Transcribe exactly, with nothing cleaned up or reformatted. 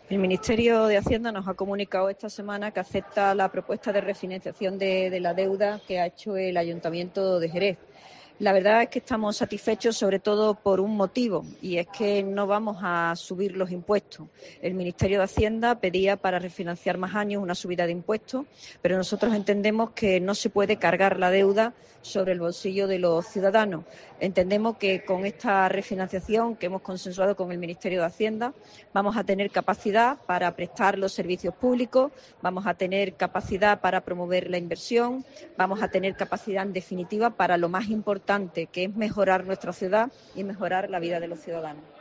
El Ministerio de Hacienda nos ha comunicado esta semana que acepta la propuesta de refinanciación de, de la deuda que ha hecho el Ayuntamiento de Jerez. La verdad es que estamos satisfechos sobre todo por un motivo, y es que no vamos a subir los impuestos. El Ministerio de Hacienda pedía para refinanciar más años una subida de impuestos, pero nosotros entendemos que no se puede cargar la deuda sobre el bolsillo de los ciudadanos. Entendemos que con esta refinanciación que hemos consensuado con el Ministerio de Hacienda vamos a tener capacidad para prestar los servicios públicos, vamos a tener capacidad para promover la inversión, vamos a tener capacidad, en definitiva, para lo más importante, que es mejorar nuestra ciudad y mejorar la vida de los ciudadanos.